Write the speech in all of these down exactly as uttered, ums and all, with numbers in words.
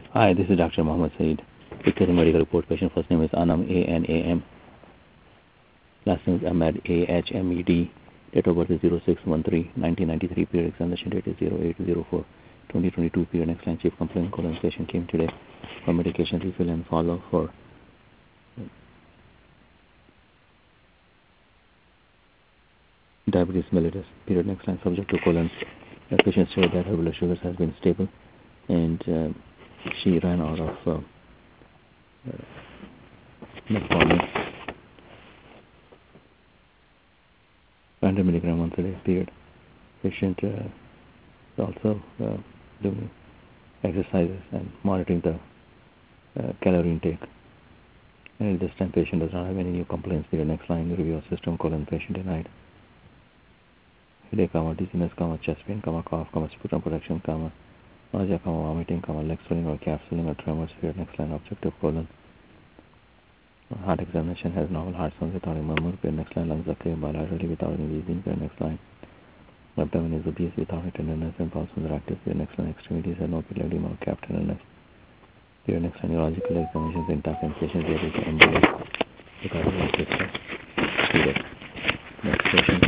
Hi, this is Doctor Mohammed Saeed. Dictating medical report. Patient first name is Anam, A N A M. Last name is Ahmed, A H M E D. Date of birth is zero six one three nineteen ninety-three. Period examination date is zero eight zero four twenty twenty-two. Period next line. Chief complaint colon. Patient came today for medication refill and follow for diabetes mellitus. Period next line. Subject to colon. The patient said that her blood sugars has been stable and uh, she ran out of uh, uh, metformin. one hundred milligram once a day. Period. Patient uh, also uh, doing exercises and monitoring the uh, calorie intake. And at this time, patient does not have any new complaints. Period. Next line, review of system, colon, patient denied. Headache, comma, dizziness, comma, chest pain, comma, cough, comma, sputum production, comma, nausea, comma, vomiting, comma, leg swelling or calf swelling or tremors. Period. Next line, objective, colon. Heart examination has normal heart sounds without a murmur. Period. Next line, lungs are clear bilaterally without any wheezing. Period. Next line, abdomen is obese without a tenderness and pulses are active. Period. Next line, extremities have no pedal or calf tenderness. Period. Next line, neurological examinations intact and patient is able to ambulate without any distress. Period. Next patient.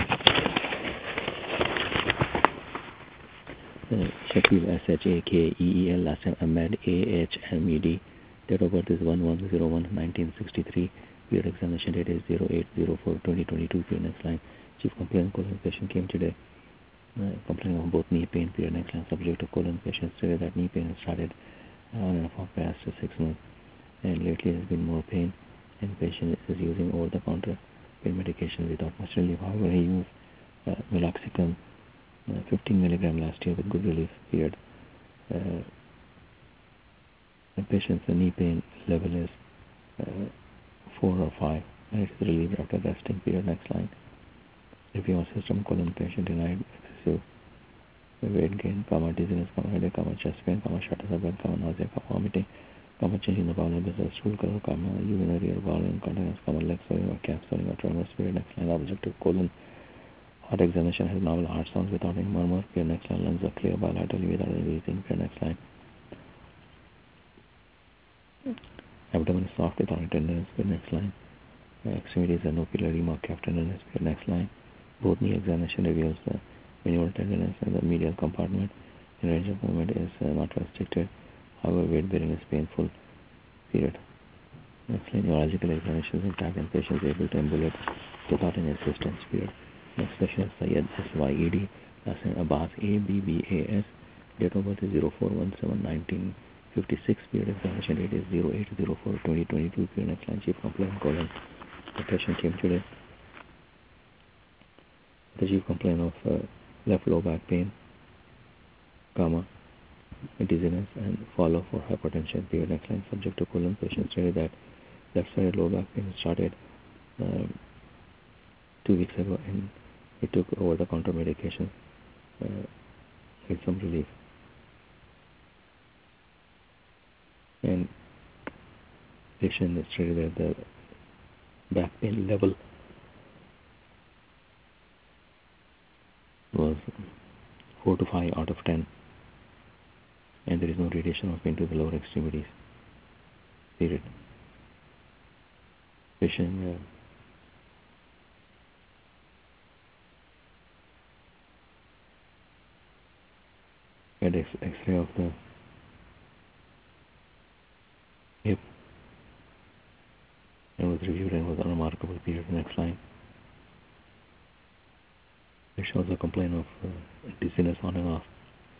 Uh, Shakil, S H A K E E L, last name Ahmed, A H M E D. Date of birth is one one zero one nineteen sixty-three. Period examination date is zero eight zero four twenty twenty-two. Period next line. Chief complaint colon. Patient came today uh, complaining of both knee pain. Period next line. Subject of colon. Patient stated that knee pain has started uh, on and off for past six months and lately has been more pain and patient is using over the counter pain medication without much relief. However, he used uh, meloxicam uh, fifteen milligram last year with good relief. Period. Uh, the patient's knee pain level is uh, four or five and it is relieved after resting. Period. Next line. Review of system, colon, patient denied excessive weight gain, comma, dizziness, comma, headache, comma, chest pain, comma, shortness of breath, comma, nausea, comma, vomiting, comma, changing the bowel habits, stool color, comma, urinary or bowel incontinence, comma, leg swelling or calf swelling or tremors. Period. Next line. Objective, colon. Heart examination has normal heart sounds without any murmur. Period. Next line. Lungs are clear bilaterally without any wheezing. Period. Next line. Abdomen is soft without any tenderness. Period. Next line. Uh, extremities are no edema or calf tenderness. Period. Next line. Both knee examination reveals the minimal tenderness in the medial compartment. The range of movement is uh, not restricted. However, weight bearing is painful. Period. Next line. Neurological examination is intact and patient is able to ambulate without any assistance. Period. Next patient is Syed, S Y E D. Last name Abbas, A B B A S. Date of birth is zero four one seven nineteen fifty-six. Period. Examination date is zero eight zero four twenty twenty-two. Period. Next line. Chief complaint colon. The patient came today. The chief complaint of uh, left low back pain, comma, dizziness, and follow for hypertension. Period. Next line. Subject to colon. Patient stated that left side low back pain started um, two weeks ago and he took over the counter medication uh, with some relief. And patient stated that the back pain level was four to five out of ten and there is no radiation of pain to the lower extremities. Period. Patient uh, had X- X-ray of the hip and was reviewed and was unremarkable. Period. Next line. Patient also complained of uh, dizziness on and off.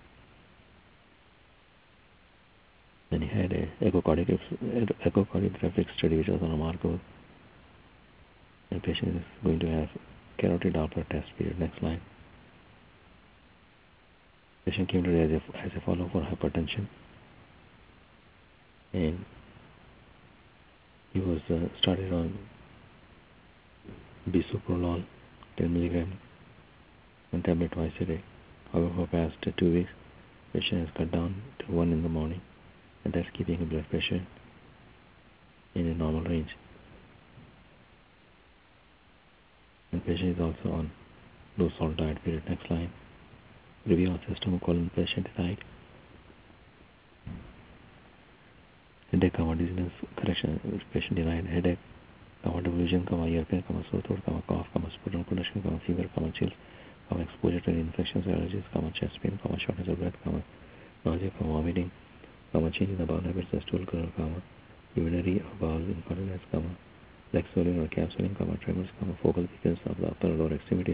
Then he had a echocardiographic, echocardiographic study which was unremarkable. The patient is going to have carotid Doppler test. Period. Next line. Patient came today as a, as a follow-up for hypertension and he was uh, started on bisoprolol ten milligram one tablet twice a day. However, for past uh, two weeks, patient has cut down to one in the morning and that's keeping his blood pressure in a normal range. And patient is also on low salt diet. Period. Next line. Review of system colon. Patient died. headache, comma, dizziness, correction, patient denied headache, comma, delusion, comma, ear pain, comma, sore throat, comma, cough, comma, sputum production, comma, fever, comma, chills, comma, exposure to infections, allergies, comma, chest pain, comma, shortness of breath, comma, nausea, comma, vomiting, comma, change in the bowel habits, the stool color, comma, urinary or bowel incontinence, comma, leg swelling or calf swelling, comma, tremors, comma, focal weakness of the upper or lower extremities,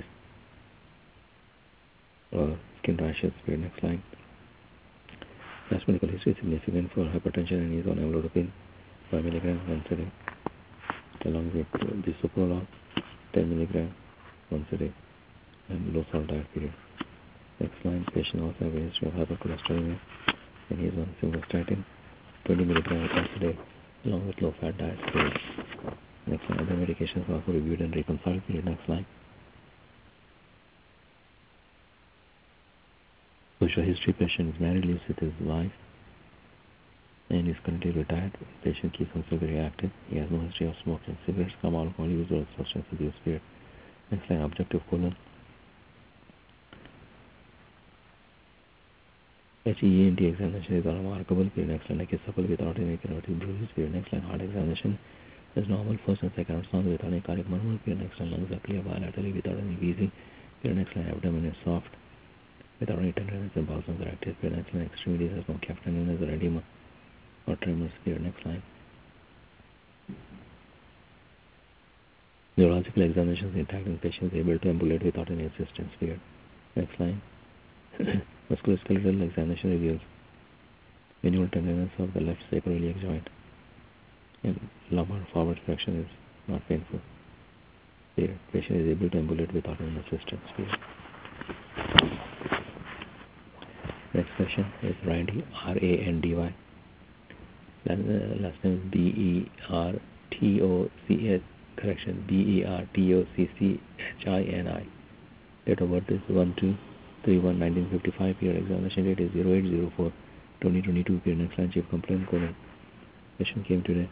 or skin rashes. Next line. Past medical history is significant for hypertension and is on amlodipine five milligram once a day, along with bisoprolol ten milligram once a day, and low salt diet period. Next line. Patient also has a history of hypercholesterolemia and he is on simvastatin twenty milligram once a day, along with low fat diet period. Next line. Other medications are also reviewed and reconciled period. Next line. Social history. Patient is married, lives with his wife, and is currently retired. Patient keeps himself very active. He has no history of smoking cigarettes, some alcohol use, or substance abuse period. Next line. Objective colon. H E E N T examination is unremarkable period. Next line. Like a supple without any carotid bruises period. Next line. Heart examination is normal first and second sound without any cardiac murmur period. Next line. Lungs are clear bilaterally without any wheezing period. Next line. Abdomen is soft without any tenderness and bowel sounds are active period. Next line. Extremities has no calf tenderness or edema or tremors period. Next line. Neurological examinations intact and patient is able to ambulate without any assistance period. Next line. Musculoskeletal examination reveals minimal tenderness of the left sacroiliac joint, and lumbar forward flexion is not painful. Period. Patient is able to ambulate without any assistance. Period. Next patient is Randy, R A N D Y. Last name is B E R T O C H, correction, B E R T O C C H I N I. Date of birth is one two three one nineteen fifty-five. Period. Examination date is zero eight zero four twenty twenty-two. Period. Next line. Chief complaint colon. Patient came today.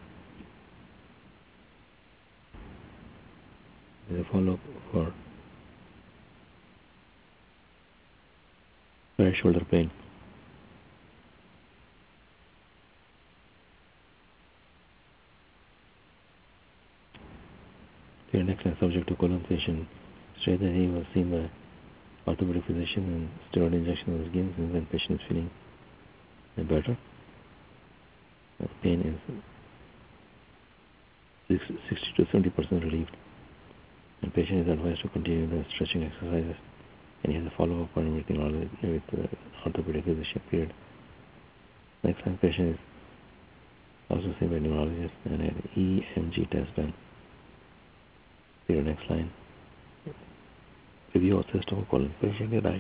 There is a follow-up for right shoulder pain. Period. Next line. Subject to colon. Patient said that he was seen by orthopedic physician and steroid injection was given, and then patient is feeling better. The pain is sixty to seventy percent relieved, and patient is advised to continue the stretching exercises, and he has a follow-up appointment with the orthopedic physician. Period. Next line. Patient is also seen by neurologist and had an E M G test done. Period. Next line. Review of system of colon. Patient denied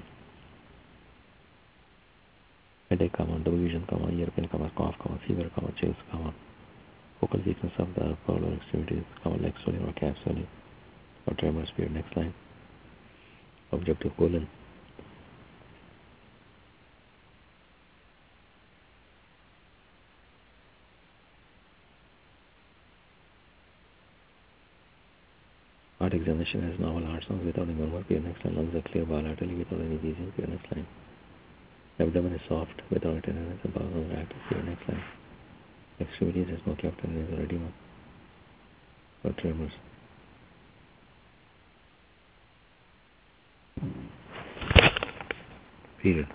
headache, comma, delusion, comma, ear pain, comma, cough, comma, fever, comma, chills, comma, focal weakness of the upper or lower extremities, comma, leg swelling or calf swelling or tremors. Period. Next line. Objective colon. Heart examination has normal heart sounds without any murmur. Period. Next line. Lungs are clear bilaterally without any wheezing. Period. Next line. Abdomen is soft without any tenderness and bowel sounds are active. Period. Next line. Extremities has no calf tenderness or edema or tremors. Period.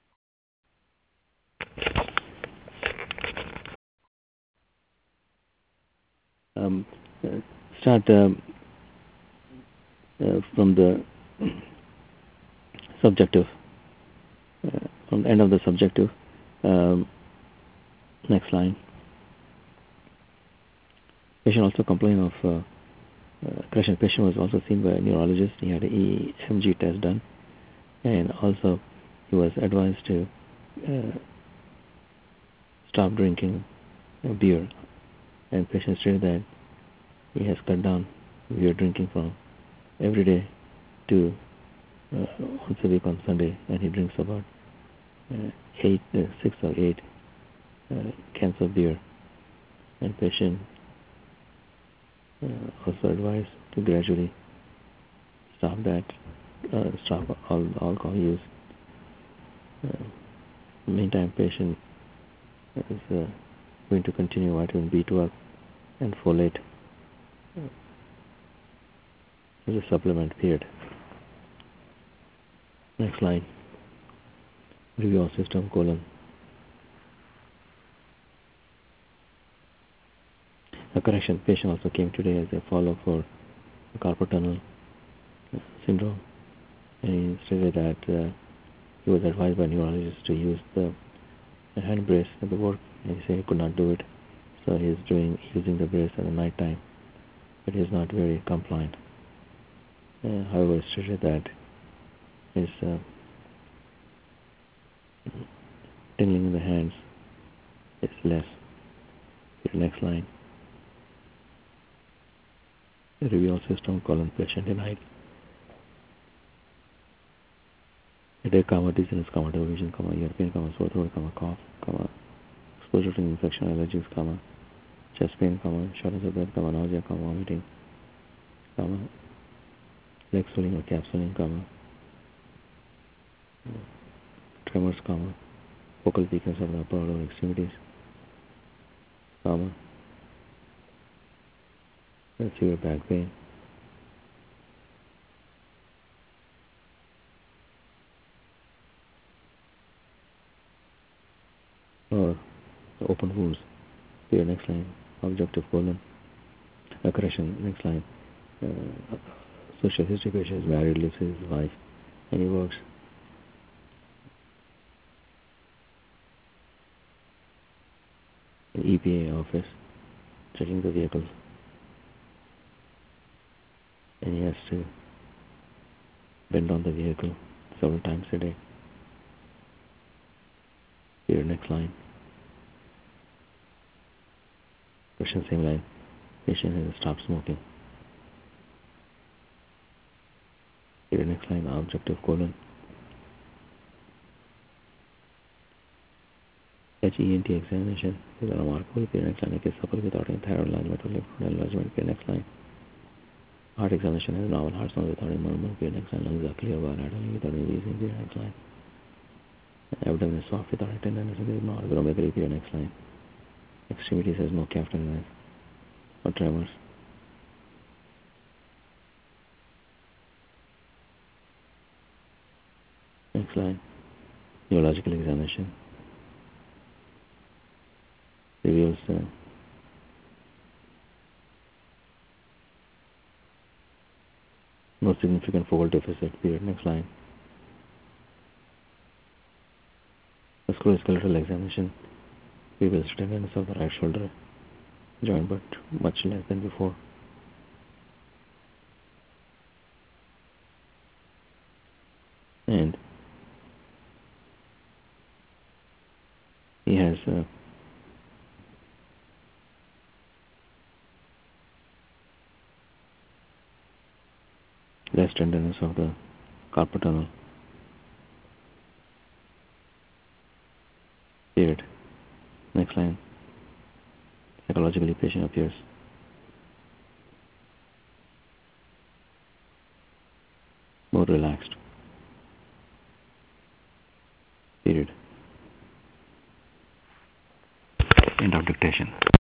Um, uh, start um, uh, from the subjective, uh, from the end of the subjective. Um, next line. Patient also complained of uh, uh, correction. Patient was also seen by a neurologist. He had an E M G test done, and also he was advised to uh, stop drinking uh, beer. And patient stated that he has cut down beer drinking from every day to uh, once a week on Sunday, and he drinks about uh, eight, uh, six or eight uh, cans of beer. And patient uh, also advised to gradually stop that, uh, stop all alcohol use. Uh, meantime, patient is uh, going to continue vitamin B twelve and folate as a supplement period. Next line. Review of system colon. A correction. Patient also came today as a follow-up for carpal tunnel syndrome, and he stated that uh, he was advised by a neurologist to use the, the hand brace at the work, and he said he could not do it, so he is doing using the brace at the night time, but he is not very compliant. Uh, however, he stated that his uh, tingling in the hands is less. The next line. The review system colon patient denied. Headache, comma, dizziness, comma, double vision, comma, ear pain, comma, sore throat, comma, cough, comma, exposure to infection, allergies, comma, chest pain, comma, shortness of breath, comma, nausea, comma, vomiting, comma, leg swelling or calf swelling, comma, tremors, comma, focal weakness of the upper or lower extremities, comma, severe back pain, or open wounds. Here, next line, objective colon. Uh, correction, next line. Uh, social history patient is married, lives with his wife, and he works in E P A office, checking the vehicles, and he has to bend on the vehicle several times a day. Here, next line. Question, same line. Patient has stopped smoking. Here, next line, objective colon. H E N T examination is a remarkable. Here, next line, is supple without any thyroid enlargement or lymph node enlargement. Here, next line. Heart examination has normal heart sound without any murmur. Here, next line, lungs are clear bilaterally without any wheezing. Here, next line. Abdomen is soft without any tenderness. There is no organomegaly. Here, next line. Extremities has no calf tenderness or tremors. Next line. Neurological examination reveals uh, no significant focal deficit. Period. Next line. Musculoskeletal examination reveals tenderness of the right shoulder joint, but much less than before. And he has uh, less tenderness of the carpal tunnel. Period. Next line. Psychologically, patient appears more relaxed. Period. End of dictation.